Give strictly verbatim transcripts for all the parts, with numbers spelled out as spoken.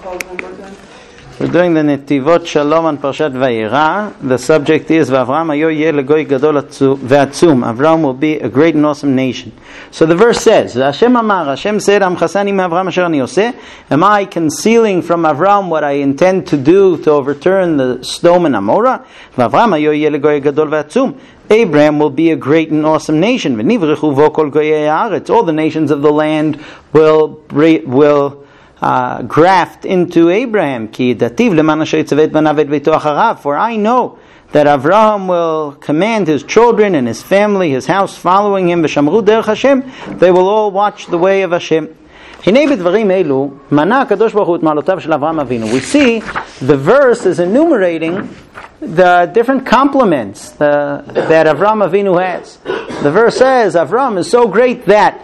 We're doing the Netivot Shalom on Parshat Vayera. The subject is V'Avram hayo yeh legoy gadol ve'atzum. Avram will be a great and awesome nation. So the verse says, Hashem amar, Hashem said, Am chasani me'Avram asher ani oseh. Am I concealing from Avram what I intend to do to overturn the Sodom and Amorah? V'Avram hayo yeh legoy gadol ve'atzum. Abraham will be a great and awesome nation. V'nivrechu vo kol goyei haaretz. All the nations of the land will will Uh, graft into Abraham. Ki dativ leman asher yitzavet banav et beito acharav. For I know that Avraham will command his children and his family, his house, following him. V'shamru derech Hashem. They will all watch the way of Hashem. Hinei b'dvarim elu mana HaKadosh Baruch Hu et ma'alotav shel Avraham Avinu. We see the verse is enumerating the different compliments the, that Avraham Avinu has. The verse says Avraham is so great that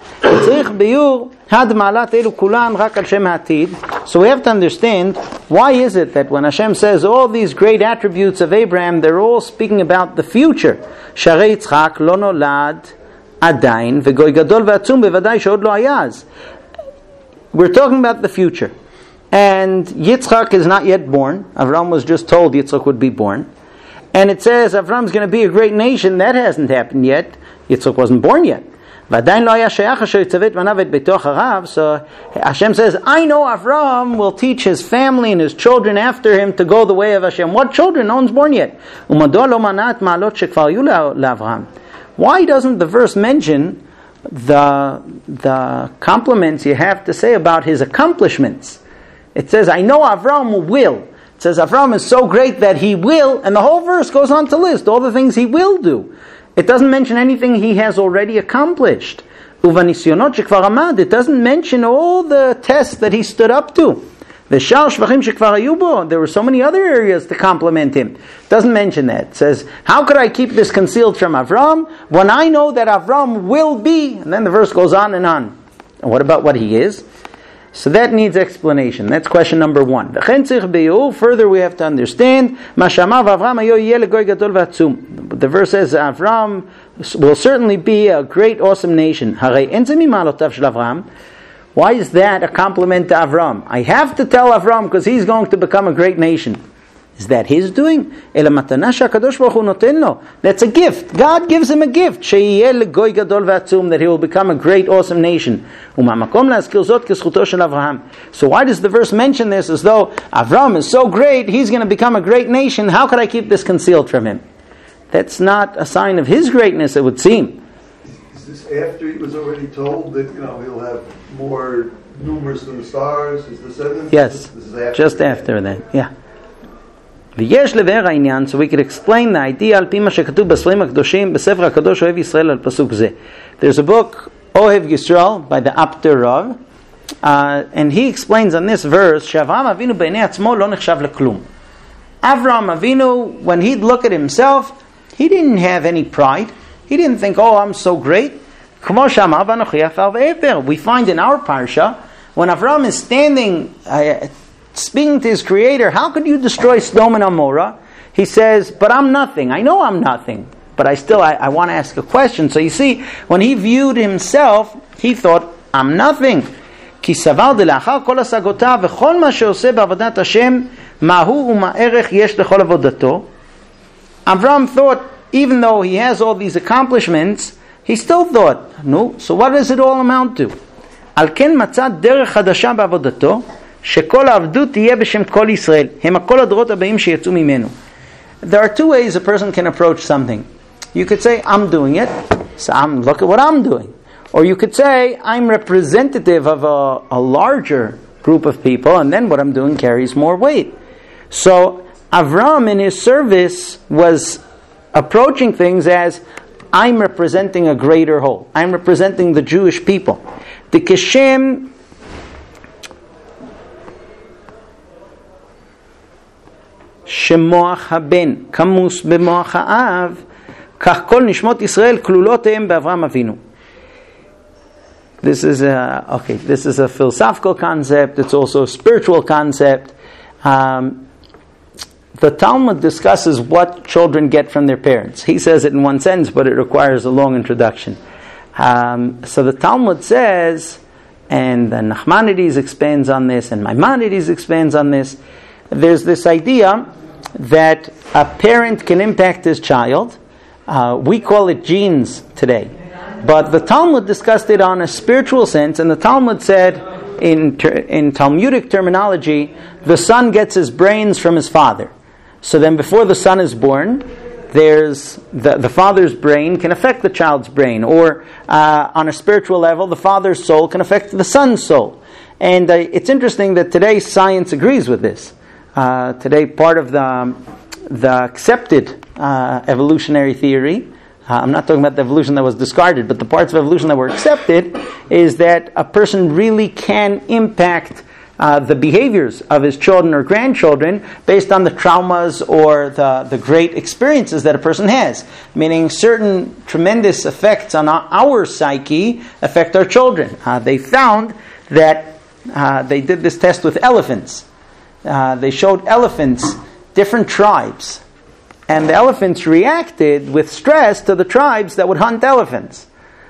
so we have to understand, why is it that when Hashem says all these great attributes of Abraham, they're all speaking about the future? Sharei Yitzchak lo nolad adayin v'goy gadol v'atzum bevadai she'od lo hayaz. We're talking about the future. And Yitzchak is not yet born. Avram was just told Yitzchak would be born. And it says Avram's going to be a great nation. That hasn't happened yet. Yitzchak wasn't born yet. So Hashem says, I know Avram will teach his family and his children after him to go the way of Hashem. What children? No one's born yet. Why doesn't the verse mention the, the compliments you have to say about his accomplishments? It says, I know Avram will. It says Avram is so great that he will, and the whole verse goes on to list all the things he will do. It doesn't mention anything he has already accomplished. It doesn't mention all the tests that he stood up to. There were so many other areas to compliment him. It doesn't mention that. It says, how could I keep this concealed from Avram when I know that Avram will be? And then the verse goes on and on. And what about what he is? So that needs explanation. That's question number one. Further, we have to understand, the verse says, Avram will certainly be a great, awesome nation. Why is that a compliment to Avram? I have to tell Avram because he's going to become a great nation. Is that his doing? That's a gift. God gives him a gift. That he will become a great, awesome nation. So why does the verse mention this as though Avram is so great, he's going to become a great nation? How could I keep this concealed from him? That's not a sign of his greatness, it would seem. Is this after he was already told that, you know, he'll have more numerous than the stars? Is this evidence? Yes, this is after just after that, yeah. So we could explain the idea על פי מה שכתוב בספרים הקדושים בספר הקדוש אוהב ישראל על פסוק זה. There's a book, Ohev Yisrael, by the Apter Rav, uh, and he explains on this verse שאברהם אבינו בעיני עצמו לא נחשב לכלום. Avram Avinu, when he'd look at himself, he didn't have any pride. He didn't think, oh, I'm so great. כמו שאמר ואנוכי עפר ואפר. We find in our parsha, when Avram is standing uh, speaking to his creator, how could you destroy Sodom and Amorah? He says, but I'm nothing. I know I'm nothing. But I still, I, I want to ask a question. So you see, when he viewed himself, he thought, I'm nothing. כי סבר דלאחר כל השגותיו וכל מה שעושה בעבודת השם, מהו ומה ערך יש לכל עבודתו. Avram thought, even though he has all these accomplishments, he still thought, no, so what does it all amount to? על כן מצא דרך חדשה בעבודתו, שכל העבדות תהיה בשם כל ישראל, הם הכל הדורות הבאים שיצאו ממנו. There are two ways a person can approach something. You could say, I'm doing it, so I'm, look at what I'm doing. Or you could say, I'm representative of a, a larger group of people, and then what I'm doing carries more weight. So Avram in his service was approaching things as, I'm representing a greater whole. I'm representing the Jewish people. The Keshem שמוח הבן כמוס במוח האב, כך כל נשמות ישראל כלולות הם באברהם אבינו. This is a, okay, this is a philosophical concept. It's also a spiritual concept. Um, the Talmud discusses what children get from their parents. He says it in one sentence, but it requires a long introduction. Um, so the Talmud says and the Nachmanides expands on this, and Maimonides expands on this. There's this idea that a parent can impact his child. Uh, we call it genes today. But the Talmud discussed it on a spiritual sense, and the Talmud said, in, ter- in Talmudic terminology, the son gets his brains from his father. So then before the son is born, there's the, the father's brain can affect the child's brain, or uh, on a spiritual level, the father's soul can affect the son's soul. And uh, it's interesting that today science agrees with this. Uh, today, part of the the accepted uh, evolutionary theory, uh, I'm not talking about the evolution that was discarded, but the parts of evolution that were accepted, is that a person really can impact Uh, the behaviors of his children or grandchildren based on the traumas or the, the great experiences that a person has. Meaning certain tremendous effects on our, our psyche affect our children. Uh, they found that uh, they did this test with elephants. Uh, they showed elephants different tribes. And the elephants reacted with stress to the tribes that would hunt elephants.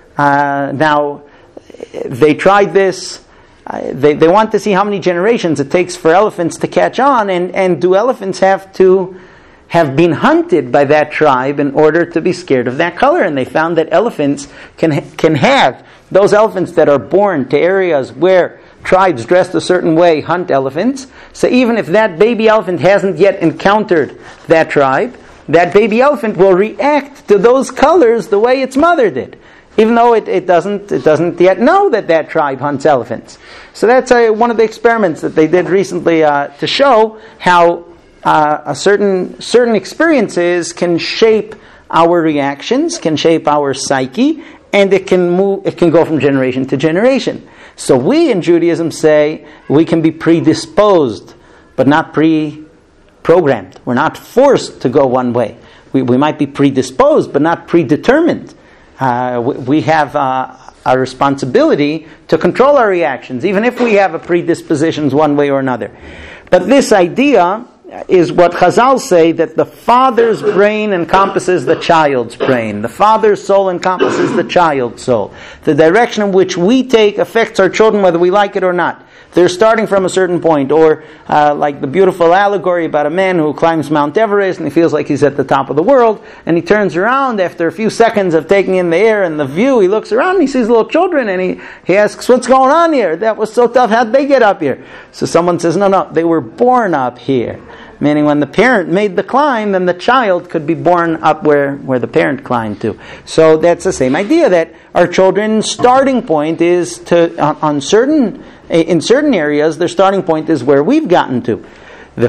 Uh, now, they tried this. Uh, they they want to see how many generations it takes for elephants to catch on, and, and do elephants have to have been hunted by that tribe in order to be scared of that color? And they found that elephants can can have, those elephants that are born to areas where tribes dressed a certain way hunt elephants. So even if that baby elephant hasn't yet encountered that tribe, that baby elephant will react to those colors the way its mother did, even though it, it doesn't it doesn't yet know that that tribe hunts elephants. So that's a, one of the experiments that they did recently uh, to show how uh, a certain certain experiences can shape our reactions, can shape our psyche, and it can move. It can go from generation to generation. So we in Judaism say we can be predisposed, but not pre-programmed. We're not forced to go one way. We we might be predisposed, but not predetermined. Uh, we, we have uh, a responsibility to control our reactions, even if we have a predispositions one way or another. But this idea is what Chazal say, that the father's brain encompasses the child's brain. The father's soul encompasses the child's soul. The direction in which we take affects our children whether we like it or not. They're starting from a certain point, or uh, like the beautiful allegory about a man who climbs Mount Everest and he feels like he's at the top of the world, and he turns around after a few seconds of taking in the air and the view, he looks around and he sees little children, and he, he asks, what's going on here? That was so tough, how'd they get up here? So someone says, no, no, they were born up here. Meaning when the parent made the climb, then the child could be born up where, where the parent climbed to. So that's the same idea, that our children's starting point is to, on, on certain, in certain areas, their starting point is where we've gotten to. So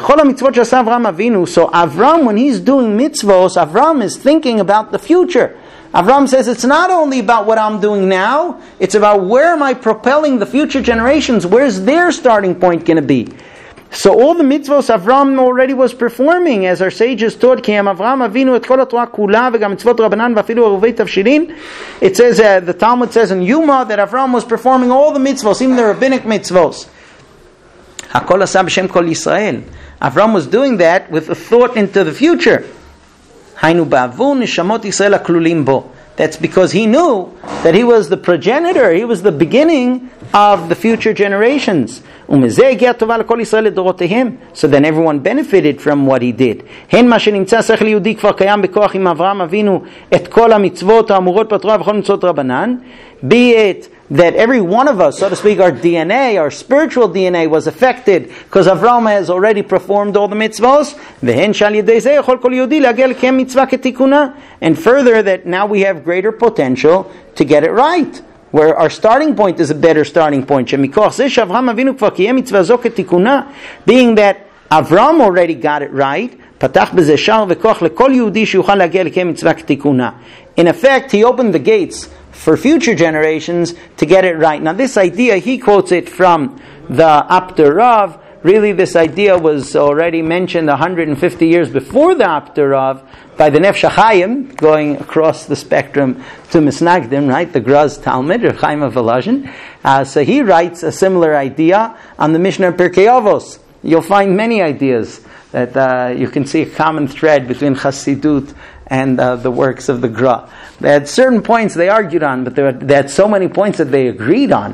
Avram, when he's doing mitzvos, Avram is thinking about the future. Avram says, it's not only about what I'm doing now, it's about where am I propelling the future generations, where's their starting point going to be? So all the mitzvos Avram already was performing, as our sages taught. It says, uh, the Talmud says in Yuma that Avram was performing all the mitzvos, even the rabbinic mitzvos. Avram was doing that with a thought into the future. That's because he knew that he was the progenitor, he was the beginning of the future generations. So then everyone benefited from what he did. Be it that every one of us, so to speak, our D N A, our spiritual D N A was affected because Avraham has already performed all the mitzvahs. And further, that now we have greater potential to get it right, where our starting point is a better starting point. Being that Avram already got it right, in effect, he opened the gates for future generations to get it right. Now this idea, he quotes it from the Apter Rav. Really, this idea was already mentioned one hundred fifty years before the Apter Rav by the Nefesh HaChaim, going across the spectrum to Misnagdim, right? The Graz Talmud, or Chaim of Volozhin. Uh, so he writes a similar idea on the Mishnah Pirkei Avos. You'll find many ideas that uh, you can see a common thread between Chassidut and uh, the works of the Gra. They had certain points they argued on, but there, were, they had so many points that they agreed on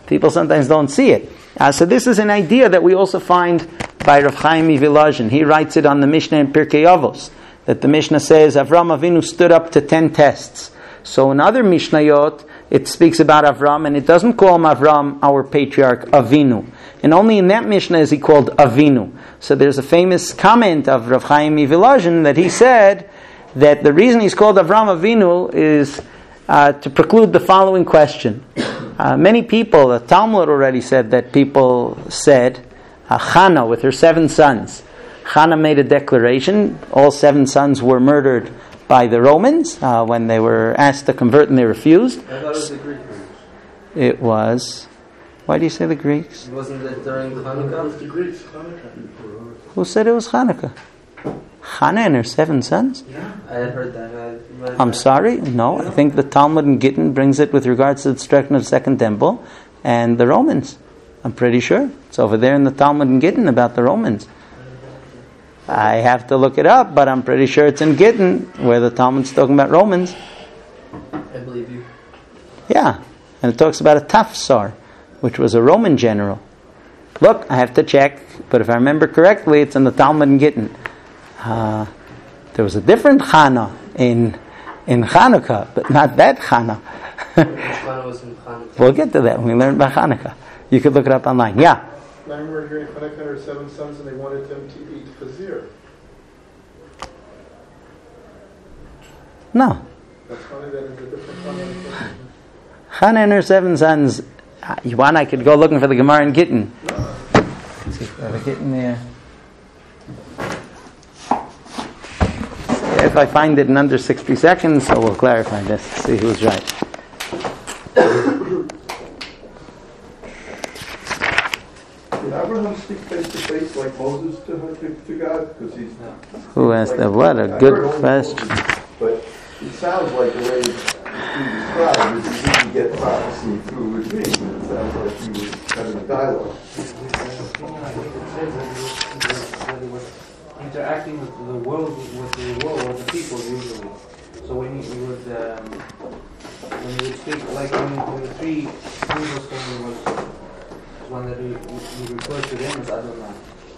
People sometimes don't see it. Uh, so this is an idea that we also find by Rav Chaim Volozhin. He writes it on the Mishnah in Pirkei Avos, that the Mishnah says Avram Avinu stood up to ten tests. So in other Mishnayot, it speaks about Avram, and it doesn't call him Avram, our patriarch, Avinu. And only in that Mishnah is he called Avinu. So there's a famous comment of Rav Chaim Volozhin that he said that the reason he's called Avram Avinu is uh, to preclude the following question. Uh, many people, the Talmud already said that people said, uh, Chana with her seven sons. Chana made a declaration. All seven sons were murdered by the Romans uh, when they were asked to convert and they refused. I thought it was the Greeks. It was. Why do you say the Greeks? Wasn't it during Hanukkah? It was the Greeks, Hanukkah. Who said it was Hanukkah? Chana and her seven sons? Yeah, I had heard that. I read I'm that. sorry? No, I think the Talmud in Gittin brings it with regards to the destruction of the Second Temple and the Romans. I'm pretty sure. It's over there in the Talmud in Gittin about the Romans. I have to look it up, but I'm pretty sure it's in Gittin where the Talmud's talking about Romans. I believe you. Yeah, and it talks about a Tafsar, which was a Roman general. Look, I have to check, but if I remember correctly, it's in the Talmud in Gittin. Uh, there was a different Chana in in Chanukah, but not that Chana. Chana was in Hanukkah. We'll get to that when we learn about Chanukah. You could look it up online. Yeah. I remember hearing Hanukkah had her seven sons and they wanted them to eat chazir. No. That's funny, that is a different Hanukkah. Chana and her seven sons. Uh, you want? I could go looking for the Gemara in Gittin. Let's see if I have a Gittin there. If I find it in under sixty seconds, so we'll clarify this, see who's right. Did Abraham speak face to face like Moses to, to, to God? Because he's Who asked that? What a I good heard only question. Moses, but it sounds like the way he described is he didn't get prophecy through a dream. It sounds like he was having a dialogue. Interacting with the world, with the world, with the people usually. So when he, he would, um, when he would speak, like when, when the three angels came, was one that he, he referred to them as Adonai.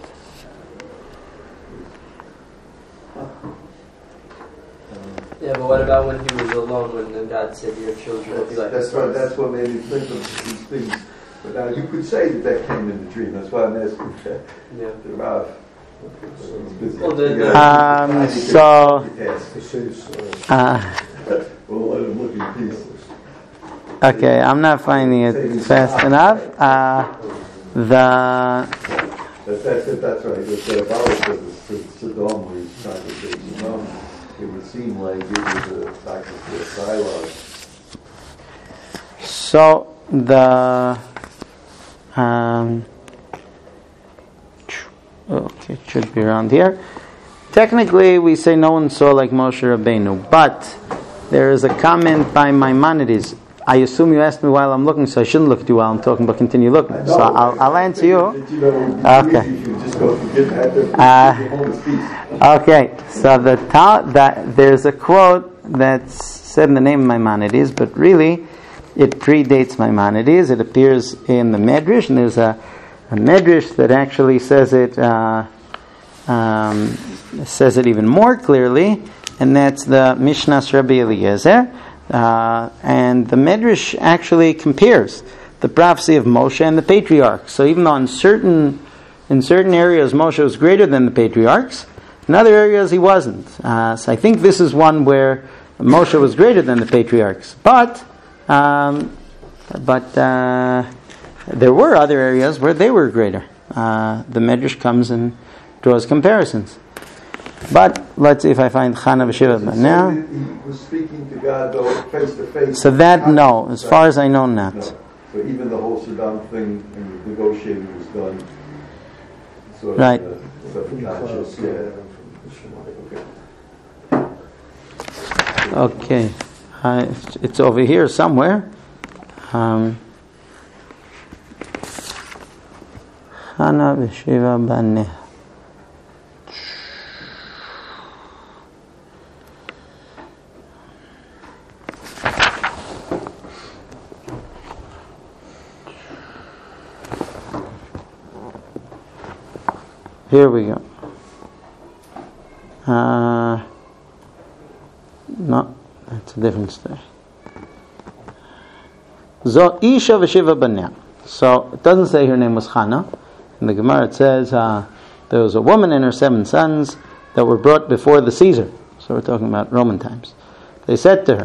Yeah, but what about when he was alone, when then God said your children will be like That's the what, stars? that's what made me think of these things. But now you could say that that came in the dream. That's why I'm asking Yeah. the Rav. Well, the- the- Um, so, uh, We'll let him look in pieces. okay, I'm not finding it fast enough. Uh, the That's, that's it, that's right. That's what if I was to Saddam where he's trying to say, you know, it would seem like it was a back and forth dialogue. so the um, okay, it should be around here. Technically, we say no one saw like Moshe Rabbeinu, but there is a comment by Maimonides. I assume you asked me while I'm looking, so I shouldn't look at you while I'm talking, but continue looking. So I'll, I'll answer you. Okay. Uh, okay. So the ta- that there's a quote that's said in the name of Maimonides, but really it predates Maimonides. It appears in the Medrash, and there's a, a Medrash that actually says it uh, um, says it even more clearly, and that's the Mishnah Rabbi Eliezer. Uh, and the Medrash actually compares the prophecy of Moshe and the patriarchs. So even though in certain in certain areas Moshe was greater than the patriarchs, in other areas he wasn't. Uh, so I think this is one where Moshe was greater than the patriarchs. But um, but uh, there were other areas where they were greater. Uh, the Medrash comes and draws comparisons. But let's see if I find Chana v'Shiva now. He was speaking to God though face to face. So that, no, as far as I know, not. No. So even the whole Saddam thing and negotiating was done sort of Right. uh, subconscious. Yeah. Okay. Okay, uh, it's- it's over here somewhere. Um, Chana v'Shiva baneh. here we go. Uh, no, that's a different story. Zo Isha v'shiva banea. So it doesn't say her name was Chana. In the Gemara it says uh, there was a woman and her seven sons that were brought before the Caesar. So we're talking about Roman times. They said to her,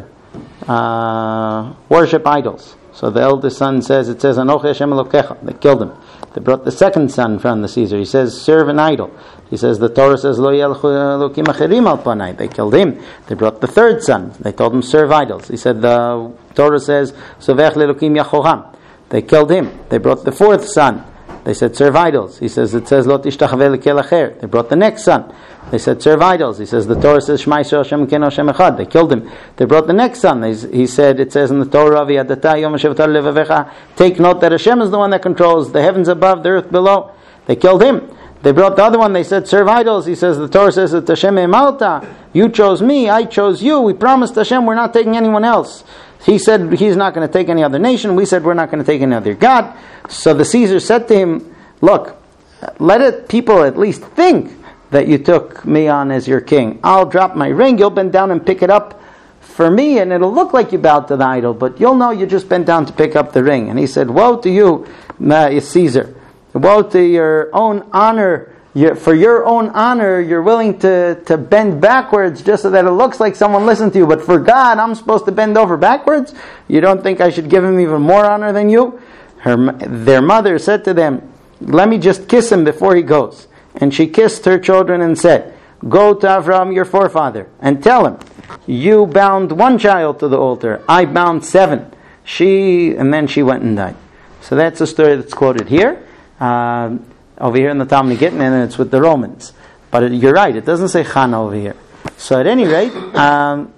uh, worship idols. So the eldest son says, it says, Anochi Hashem Elokecha. They killed him. They brought the second son from the Caesar. He says, serve an idol. He says, the Torah says, Lo yelchu Elokim acherim al panai. They killed him. They brought the third son. They told him, serve idols. He said, the Torah says, Sovech lelokim yachoram. They killed him. They brought the fourth son. They said, serve idols. He says, it says, Lo tishtachave lekel acher. They brought the next son. They said, serve idols. He says, the Torah says, Shema Yisrael Hashem Elokeinu Hashem Echad. They killed him. They brought the next son. They, he said, it says in the Torah, V'yadata Yom Hashavata Levavecha. Take note that Hashem is the one that controls the heavens above, the earth below. They killed him. They brought the other one. They said, serve idols. He says, the Torah says, that Hashem Emalta. You chose me. I chose you. We promised Hashem we're not taking anyone else. He said he's not going to take any other nation. We said we're not going to take any other God. So the Caesar said to him, look, let it, people at least think that you took me on as your king. I'll drop my ring. You'll bend down and pick it up for me, and it'll look like you bowed to the idol, but you'll know you just bent down to pick up the ring. And he said, woe to you, uh, Caesar. Woe to your own honor. Your, for your own honor, you're willing to, to bend backwards just so that it looks like someone listened to you. But for God, I'm supposed to bend over backwards? You don't think I should give him even more honor than you? Her, their mother said to them, let me just kiss him before he goes. And she kissed her children and said, go to Avram, your forefather, and tell him, you bound one child to the altar, I bound seven. She, and then she went and died. So that's the story that's quoted here. Uh, over here in the Talmud Gittin, and it's with the Romans. But it, you're right, it doesn't say Chana over here. So at any rate, um,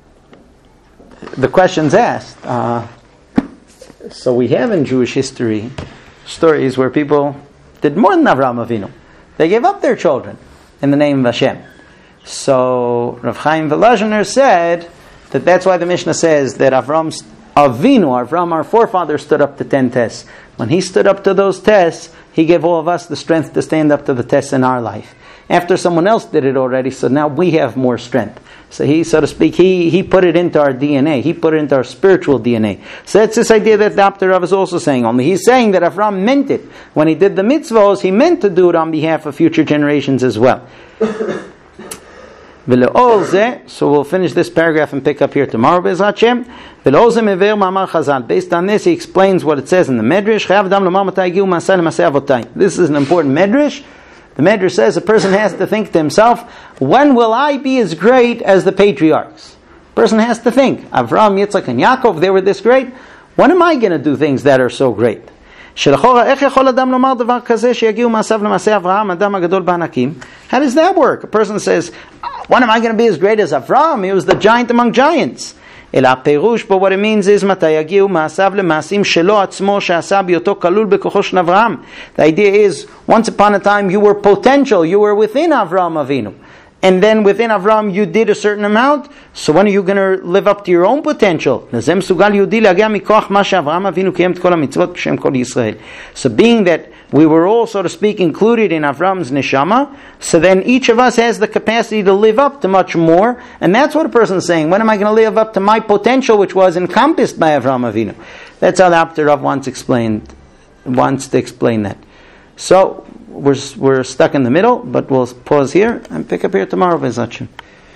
the question's asked. Uh, so we have in Jewish history stories where people did more than Avraham Avinu. They gave up their children in the name of Hashem. So Rav Chaim Volozhiner said that that's why the Mishnah says that Avram Avinu, Avram, our forefather, stood up to ten tests. When he stood up to those tests, he gave all of us the strength to stand up to the tests in our life. After someone else did it already, so now we have more strength. So he, so to speak, he, he put it into our D N A. He put it into our spiritual D N A. So that's this idea that the Apter Rav is also saying. Only he's saying that Avram meant it. When he did the mitzvahs, he meant to do it on behalf of future generations as well. So we'll finish this paragraph and pick up here tomorrow. Based on this, he explains what it says in the Medrash. This is an important Medrash. The Medrash says a person has to think to himself, when will I be as great as the patriarchs? A person has to think, Avram, Yitzchak, and Yaakov, they were this great. When am I going to do things that are so great? How does that work? A person says, when am I going to be as great as Avram? He was the giant among giants. But what it means is, the idea is, once upon a time you were potential, you were within Avram Avinu. And then within Avram you did a certain amount, so when are you going to live up to your own potential? So being that we were all, so to speak, included in Avram's neshama, so then each of us has the capacity to live up to much more, and that's what a person is saying. When am I going to live up to my potential, which was encompassed by Avram Avinu? That's how the Apter Rav wants explained, wants to explain that. So we're we're stuck in the middle, but we'll pause here and pick up here tomorrow, B'ezrat Hashem.